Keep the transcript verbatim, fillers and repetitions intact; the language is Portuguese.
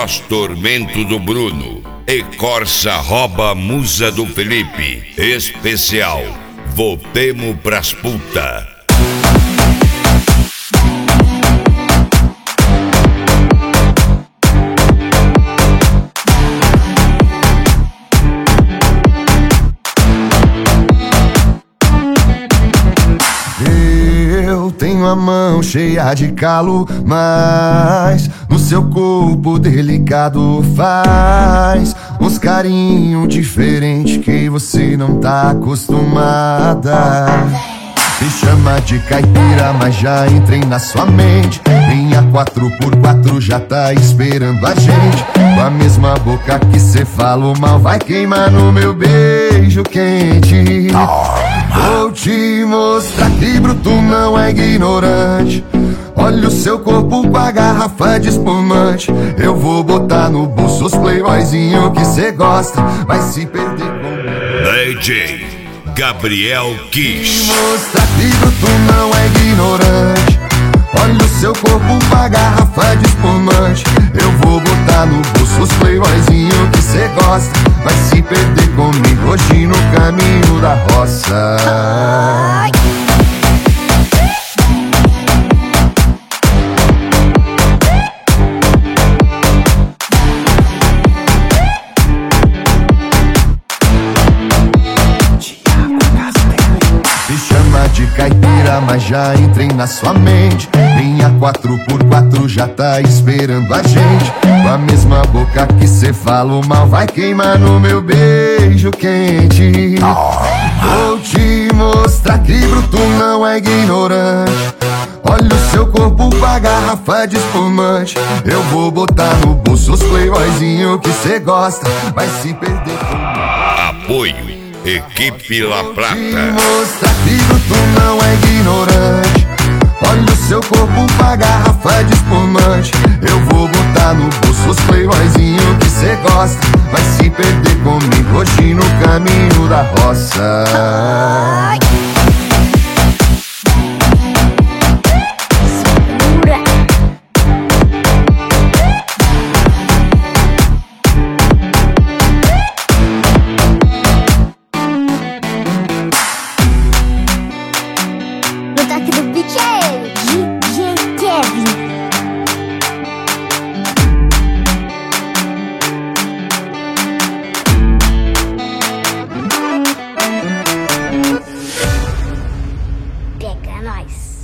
Cross Tormento do Bruno e Corsa rouba Musa do Felipe. Especial, voltemos pras puta. Eu tenho a mão cheia de calo, mas no seu corpo delicado faz uns carinho diferente que você não tá acostumada. Me chama de caipira, mas já entrei na sua mente. Minha quatro por quatro já tá esperando a gente. Com a mesma boca que cê falou mal, vai queimar no meu beijo quente. Vou te mostrar que bruto não é ignorante. Olha o seu corpo com a garrafa de espumante. Eu vou botar no bolso os playboyzinho que cê gosta. Vai se perder com D J Gabriel Kiss. Mostra que bruto não é ignorante. Olha o seu corpo com a garrafa de espumante. Eu vou botar no bolso os playboyzinho que cê gosta. Vai se perder comigo hoje no caminho da roça. De caipira, mas já entrei na sua mente. Minha quatro por quatro já tá esperando a gente. Com a mesma boca que cê falou mal, vai queimar no meu beijo quente. Vou te mostrar que bruto não é ignorante. Olha o seu corpo com a garrafa de espumante. Eu vou botar no bolso os playboyzinho que cê gosta. Vai se perder comigo. Apoio Equipe La Plata. Mostra que bruto não é ignorante. Olha o seu corpo com a garrafa de espumante. Eu vou botar no bolso os playboyzinho que cê gosta. Vai se perder comigo hoje no caminho da roça. Pega nós.